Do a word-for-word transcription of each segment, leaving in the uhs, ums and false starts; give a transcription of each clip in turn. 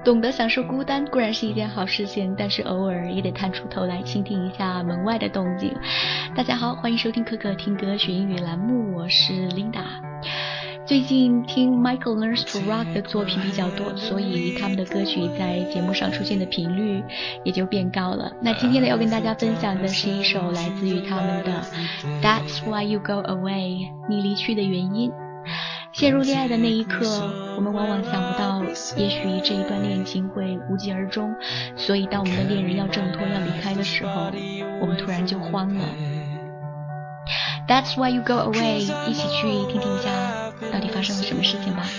懂得享受孤单固然是一件好事情，但是偶尔也得探出头来倾听一下门外的动静。大家好，欢迎收听可可听歌学英语栏目，我是 Linda。最近听 Michael Learns to Rock 的作品比较多，所以他们的歌曲在节目上出现的频率也就变高了。那今天呢，要跟大家分享的是一首来自于他们的 That's Why You Go Away， 你离去的原因。陷入恋爱的那一刻，我们往往想不到，也许这一段恋情会无疾而终，所以当我们的恋人要挣脱要离开的时候，我们突然就慌了。That's why you go away， 一起去听听一下到底发生了什么事情吧。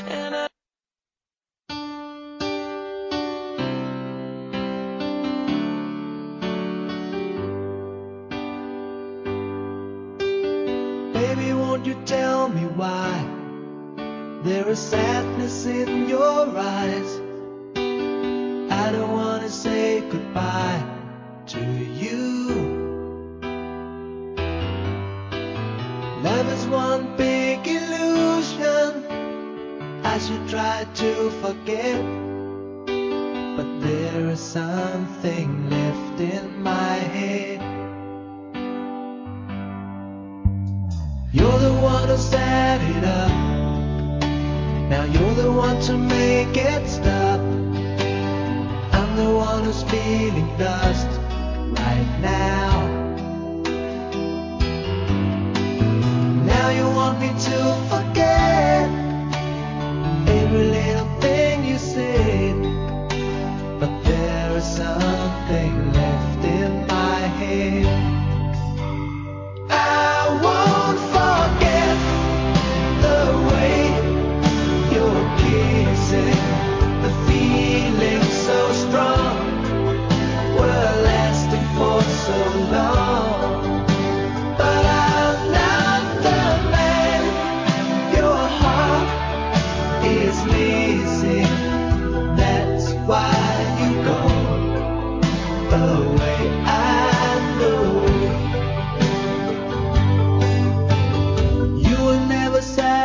Baby, won't you tell me why?There is sadness in your eyes. I don't want to say goodbye to you. Love is one big illusion. I should try to forget, but there is something left in my head. You're the one who set it up.Now you're the one to make it stop. I'm the one who's feeling lost right now. Now you want me to forget every little thing you said, but there is something left in my head. I won't forget the way.You're kissing, the feeling so strong. We're lasting for so long. But I'm not the man your heart is missing. That's why you go away. I know you were never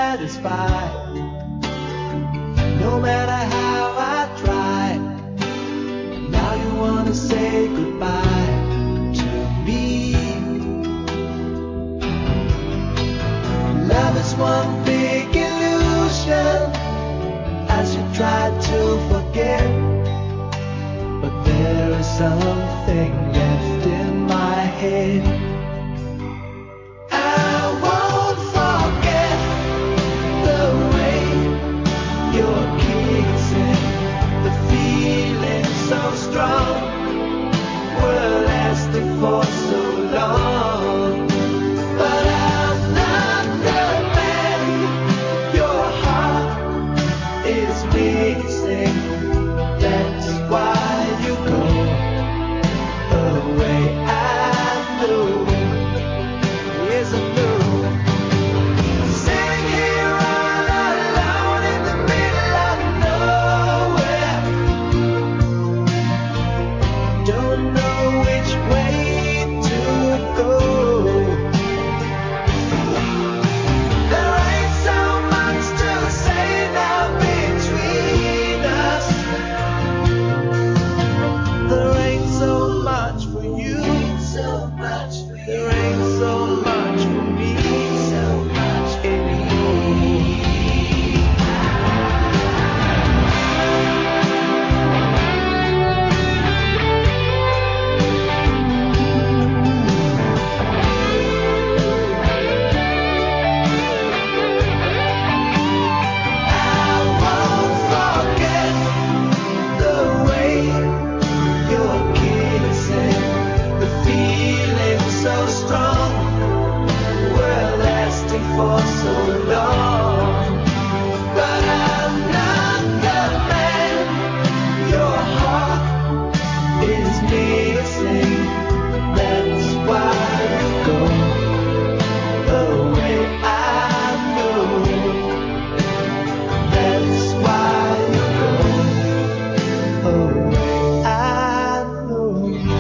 satisfied.No matter how I try, now you wanna say goodbye to me. Love is one big illusion. I should try to forget, but there is something left in my head.I won't forget the way.You're kissing, the feeling so strong. We're lasting for so long. But I'm not the man your heart is missing. That's why you go away. I know, yes I know.Sitting here all alone in the middle of nowhere, don't know which way to go. There ain't so much to say now between us. There ain't so much for you. There ain't so much for me.So much in me. I won't forget the way you're kissing, the feeling so strong.We're lasting for so long. But I'm not the man your heart is missing. That's why you go away. I know. That's why you go away. I know.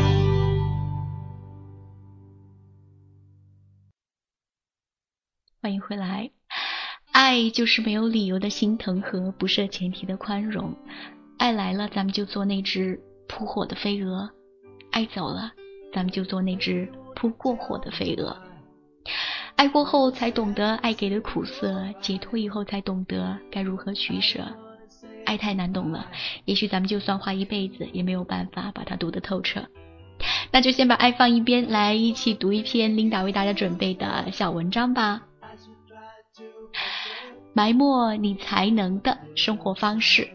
欢迎回来。爱就是没有理由的心疼和不设前提的宽容。 爱来了，咱们就做那只扑火的飞蛾；爱走了，咱们就做那只扑过火的飞蛾。爱过后才懂得爱给的苦涩，解脱以后才懂得该如何取舍。爱太难懂了，也许咱们就算花一辈子也没有办法把它读得透彻。那就先把爱放一边，来一起读一篇琳达为大家准备的小文章吧。埋没你才能的生活方式。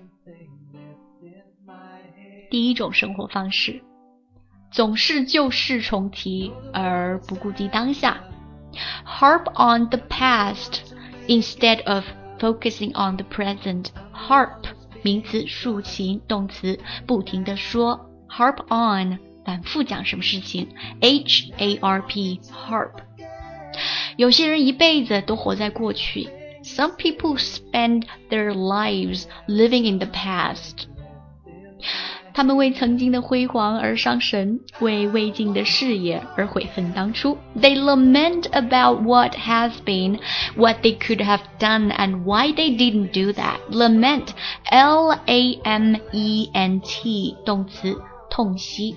第一种生活方式，总是旧事重提而不顾及当下。Harp on the past instead of focusing on the present. Harp 名词，竖琴，动词，不停地说。Harp on 反复讲什么事情 H A R P harp。 有些人一辈子都活在过去。 Some people spend their lives living in the past。 他们为曾经的辉煌而伤神，为未尽的事业而悔恨当初。 They lament about what has been, what they could have done, and why they didn't do that. Lament, L A M E N T 动词，痛惜。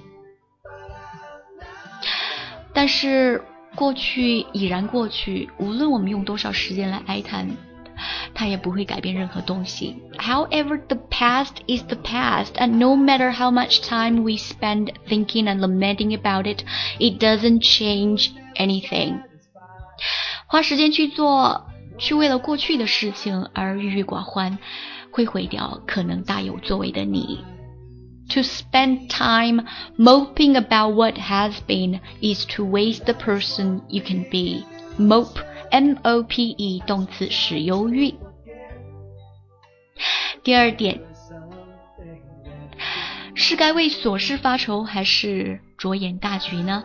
但是过去已然过去，无论我们用多少时间来哀叹，它也不会改变任何东西。 However, the past is the past, and no matter how much time we spend thinking and lamenting about it, it doesn't change anything. 花时间去做，去为了过去的事情而郁郁寡欢，会毁掉可能大有作为的你。To spend time moping about what has been is to waste the person you can be. Mope, M O P E 动词，使忧郁。第二点，是该为琐事发愁，还是着眼大局呢？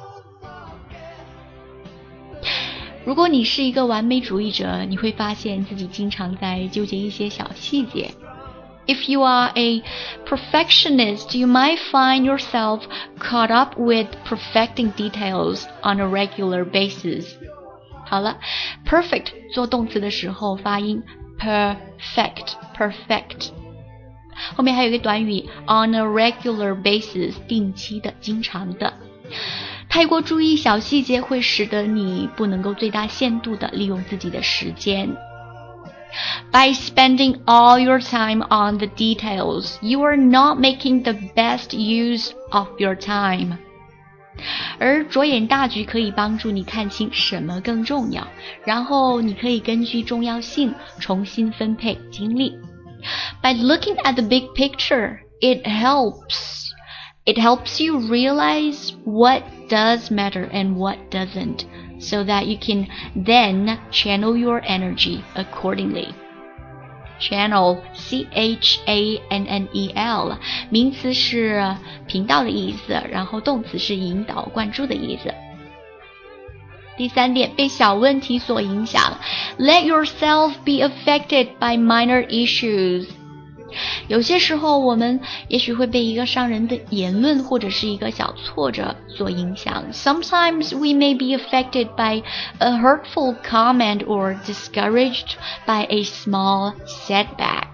如果你是一个完美主义者，你会发现自己经常在纠结一些小细节。If you are a perfectionist, you might find yourself caught up with perfecting details on a regular basis. 好了 perfect 做动词的时候发音 perfect perfect， 后面还有一个短语 on a regular basis 定期的，经常的。太过注意小细节会使得你不能够最大限度的利用自己的时间。By spending all your time on the details, you are not making the best use of your time. 而着眼大局可以帮助你看清什么更重要，然后你可以根据重要性重新分配精力。By looking at the big picture, it helps. It helps you realize what does matter and what doesn't, so that you can then channel your energy accordingly. Channel, C H A N N E L 名词是频道的意思，然后动词是引导灌注的意思。第三点，被小问题所影响。Let yourself be affected by minor issues。有些时候我们也许会被一个伤人的言论或者是一个小挫折所影响。Sometimes we may be affected by a hurtful comment or discouraged by a small setback.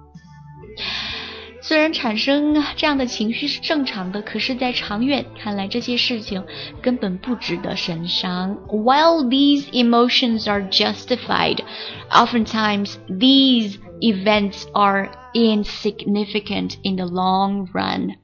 虽然产生这样的情绪是正常的，可是在长远看来，这些事情根本不值得神伤。While these emotions are justified, oftentimes these events are insignificant in the long run.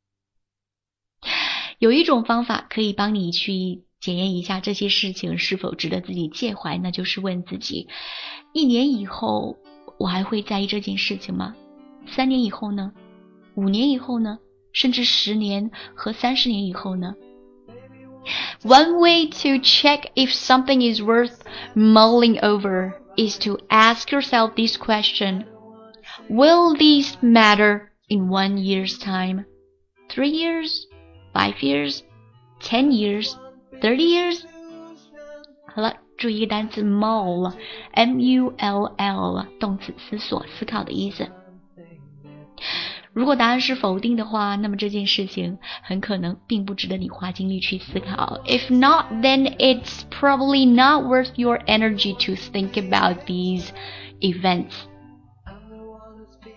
有一种方法可以帮你去检验一下这些事情是否值得自己介怀，那就是问自己，一年以后我还会在意这件事情吗？三年以后呢？五年以后呢？甚至十年和三十年以后呢？ One way to check if something is worth mulling over is to ask yourself this question. Will these matter in one year's time? Three years? Five years? Ten years? Thirty years? 好了，注意一个单词 mull, M U L L 动词，思索思考的意思。如果答案是否定的话，那么这件事情很可能并不值得你花精力去思考。If not, then it's probably not worth your energy to think about these events.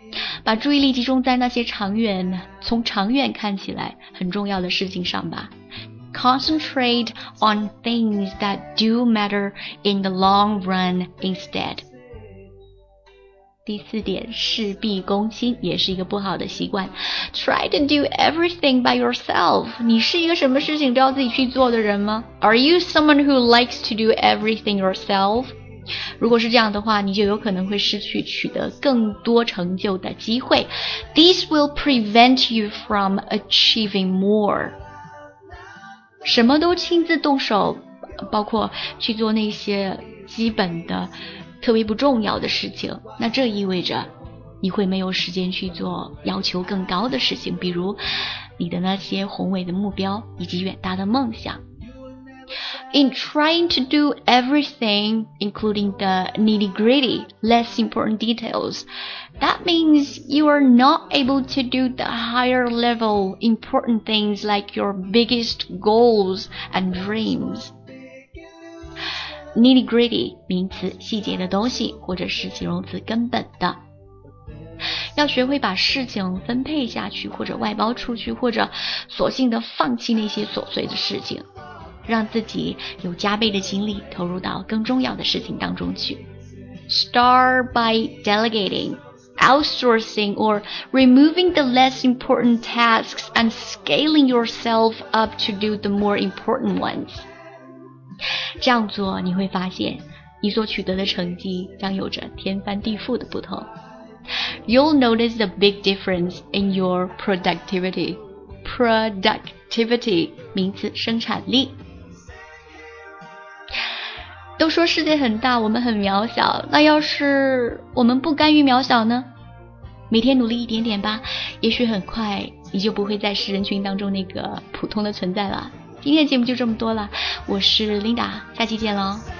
把注意力集中在那些长远，从长远看起来很重要的事情上吧。Concentrate on things that do matter in the long run instead. 第四点，事必躬亲，也是一个不好的习惯。Try to do everything by yourself. 你是一个什么事情都要自己去做的人吗？ Are you someone who likes to do everything yourself? 如果是这样的话，你就有可能会失去取得更多成就的机会。This will prevent you from achieving more. 什么都亲自动手，包括去做那些基本的特别不重要的事情，那这意味着你会没有时间去做要求更高的事情，比如你的那些宏伟的目标以及远大的梦想。In trying to do everything, including the nitty-gritty, less important details, that means you are not able to do the higher level important things like your biggest goals and dreams. Nitty-gritty 名词，细节的东西，或者是形容词，根本的。要学会把事情分配下去，或者外包出去，或者索性的放弃那些琐碎的事情，让自己有加倍的精力投入到更重要的事情当中去。Start by delegating, outsourcing, or removing the less important tasks and scaling yourself up to do the more important ones. 这样做你会发现你所取得的成绩将有着天翻地覆的不同。You'll notice the big difference in your productivity. Productivity 名词，生产力。都说世界很大，我们很渺小，那要是我们不甘于渺小呢？每天努力一点点吧，也许很快你就不会再是人群当中那个普通的存在了。今天的节目就这么多了，我是 Linda， 下期见喽。